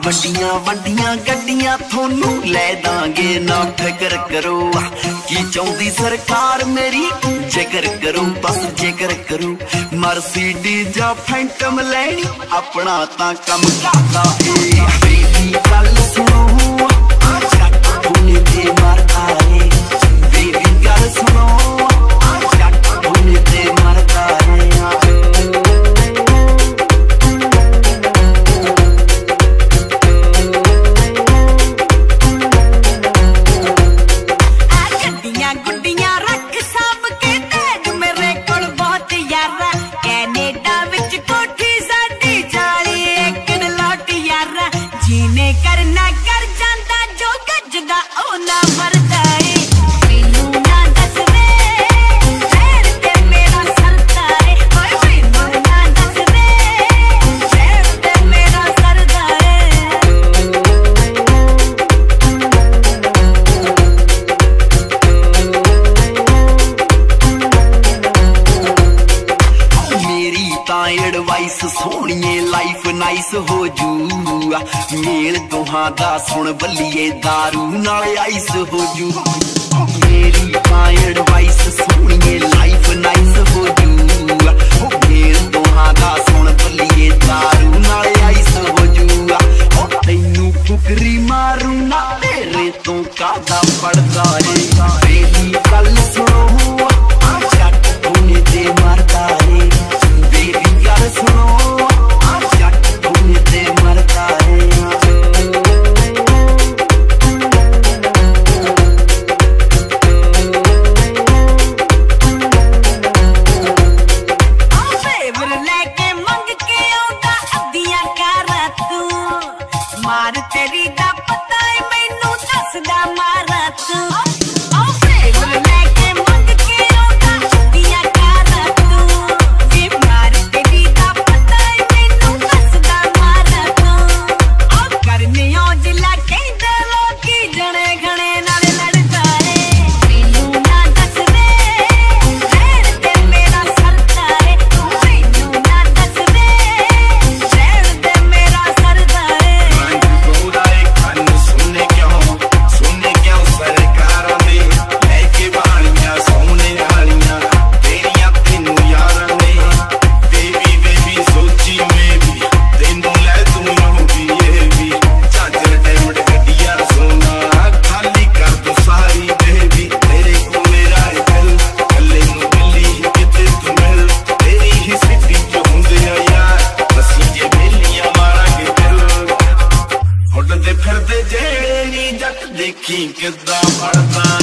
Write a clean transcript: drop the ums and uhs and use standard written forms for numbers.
ਵੱਡੀਆਂ ਵੱਡੀਆਂ ਗੱਡੀਆਂ ਥੋਨੂੰ ਲੈ ਦਾਂਗੇ ਨਾ ਫਿਕਰ ਕਰੋ। ਕੀ ਚਾਹੁੰਦੀ ਸਰਕਾਰ ਮੇਰੀ ਜ਼ਿਕਰ ਕਰੋ, ਬਸ ਜ਼ਿਕਰ ਕਰੋ। ਮਰਸੀਡੀਜ਼ ਜਾਂ ਫੈਂਟਮ ਲੈਣੀ ਆਪਣਾ ਤਾਂ ਕੰਮ ਕਰਦਾ ਏ। ਬੇਬੀ ਗੱਲ ਸੁਣੋ ਜੱਟ ਬੁਨੇ ਤੇ ਮਰਦਾ ਏ। ਬੇਬੀ ਗੱਲ ਸੁਣੋ ਜੱਟ ਬੁਨੇ ਤੇ ਮਰਦਾ ਏ। ਗੁੱਡੀਆਂ ਰੱਖ ਸਾਂਭ ਕੇ ਤੇਜ ਮੇਰੇ ਕੋਲ ਬਹੁਤ ਯਾਰਾ। ਕੈਨੇਡਾ ਵਿੱਚ ਕੋਠੀ ਸਾਡੀ 40 ਏਕੜ ਲੋਟ ਯਾਰਾ। ਜੀਨੇ ਕਰਨਾ ਕਰ ਜਾਂਦਾ ਜੋ ਗੱਜਦਾ ਉਹ ਨਾ ਮਰਦਾ ਏ। ਮੈਨੂੰ ਨਾ ਦੱਸ ਵੇ ਸ਼ਹਿਰ ਤੇ ਮੇਰਾ ਸਰਦਾ ਏ। ਓਏ ਮੈਨੂੰ ਨਾ ਦੱਸ ਵੇ ਸ਼ਹਿਰ ਤੇ ਮੇਰਾ ਸਰਦਾ ਏ। ਐਡਵਾਈਸ ਸੋਹਣੀਏ ਲਾਈਫ ਨਾਈਸ ਹੋ ਜੂ। ਮੇਲ ਦੋਹਾਂ ਦਾ ਸੁਣ ਬੱਲੀਏ ਦਾਰੂ ਨਾਲ ਆਈਸ ਹੋ ਜੂ। ਮੇਰੀ ਤਾਂ ਐਡਵਾਈਸ ਸੋਹਣੀਏ ਲਾਈਫ ਨਾਈਸ ਹੋ ਜੂ। ਮੇਲ ਦੋਹਾਂ ਦਾ ਸੁਣ ਬੱਲੀਏ ਦਾਰੂ ਨਾਲ ਆਈਸ ਹੋ ਜੂ। ਤੈਨੂੰ ਫੁਕਰੀ ਮਾਰੂ ਨਾ ਤੇਰੇ ਤੋਂ ਕਾਹਦਾ ਪੜਦਾ ਏ। ਮੇਰੀ ਗੱਲ ਸੁਣੋ ਜੱਟ ਬੁਨੇ ਤੇ ਮਰਦਾ ਏ। ਬੇਬੀ ਗੱਲ ਸੁਣੋ ਜੱਟ ਬੁਨੇ ਤੇ ਮਰਦਾ ਏ। ਫੇਵਰ ਲੈ ਕੇ ਮੰਗ ਕੇ ਆਉਂਦਾ ਅੱਧੀਆਂ ਕਾਰਾਂ ਤੂੰ। ਮਾਰ ਤੇਰੀ ਦਾ ਪਤਾ ਏ ਮੈਨੂੰ ਦੱਸਦਾ ਮਾਰਾ ਤੂੰ। ਫੇਵਰ ਲੈ ਕੇ ਮੰਗ ਕੇ ਆਉਂਦਾ ਅੱਧੀਆਂ ਕਾਰਾਂ ਤੂੰ। ਵੀ ਮਾਰ ਤੇਰੀ ਦਾ ਪਤਾ ਏ ਮੈਨੂੰ ਦੱਸਦਾ ਮਾਰਾ ਤੂੰ। ਕਰਨੇ ਔਜਲਾ ਕਹਿੰਦੇ ਲੋਕੀ ਜਣੇ ਖਣੇ ਨਾਲ ਲੜਦਾ ਏ। ਮੈਨੂੰ ਨਾ ਦੱਸ ਵੇ ਸ਼ਹਿਰ ਤੇ ਮੇਰਾ ਸਰਦਾ ਏ। ਮੈਨੂੰ ਨਾ ਦੱਸ ਵੇ ਸ਼ਹਿਰ ਤੇ ਮੇਰਾ ਸਰਦਾ ਏ। ਗੋਰਾ ਇੱਕ ਕੰਨ ਸੁਣਨੇ ਕਿਉਂ ਸਰਕਾਰਾਂ ਦੇ ਲੈ ਕੇ ਬਾਣੀਆਂ ਸੋਹਣੇ ਵਾਲੀਆਂ ਤੇਰੀਆਂ ਤੈਨੂੰ ਯਾਰਾਂ ਨੇ। ਬੇਬੀ ਸੋਚੀ ਮੈਂ ਵੀ ਤੈਨੂੰ ਲੈ ਤੂੰ ਹੋਗੀ ਇਹ ਵੀ। ਝਾਂਜਰ ਡੈਮਡ ਗੱਡੀਆਂ ਸੋਨਾ ਖਾਲੀ ਕਰ ਦੋ ਸਾਰੀ ਬੇਬੀ। ਤੇਰੇ ਕੋ ਮੇਰਾ ਦਿਲ ਕੱਲੇ ਨੂੰ ਦਿੱਲੀ ਕਿਤੇ ਤੂੰ ਮਿਲ। ਤੇਰੀ ਹੀ ਸਿੱਧੀ ਚ ਹੁੰਦੇ ਆ ਯਾਰ ਅਸੀਂ ਜੇ ਵੇਲੀਆਂ ਮਾਰਾਂਗੇ ਦਿਲ। ਉੱਡਦੇ ਫਿਰਦੇ ਜਿਹੜੇ ਨੀ ਜੱਟ ਦੇਖੀ ਕਿੱਦਾਂ ਫੜਦਾ